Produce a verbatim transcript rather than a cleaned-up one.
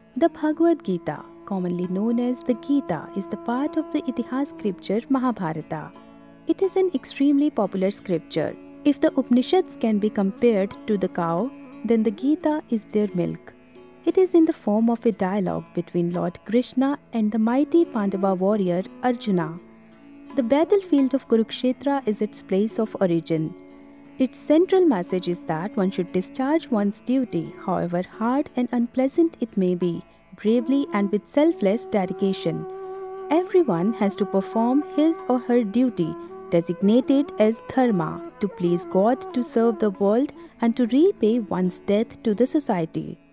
The Bhagavad Gita, commonly known as the Gita, is the part of the Itihas scripture Mahabharata. It is an extremely popular scripture. If the Upanishads can be compared to the cow, then the Gita is their milk. It is in the form of a dialogue between Lord Krishna and the mighty Pandava warrior Arjuna. The battlefield of Kurukshetra is its place of origin. Its central message is that one should discharge one's duty, however hard and unpleasant it may be, bravely and with selfless dedication. Everyone has to perform his or her duty, designated as dharma, to please God, to serve the world, and to repay one's debt to the society.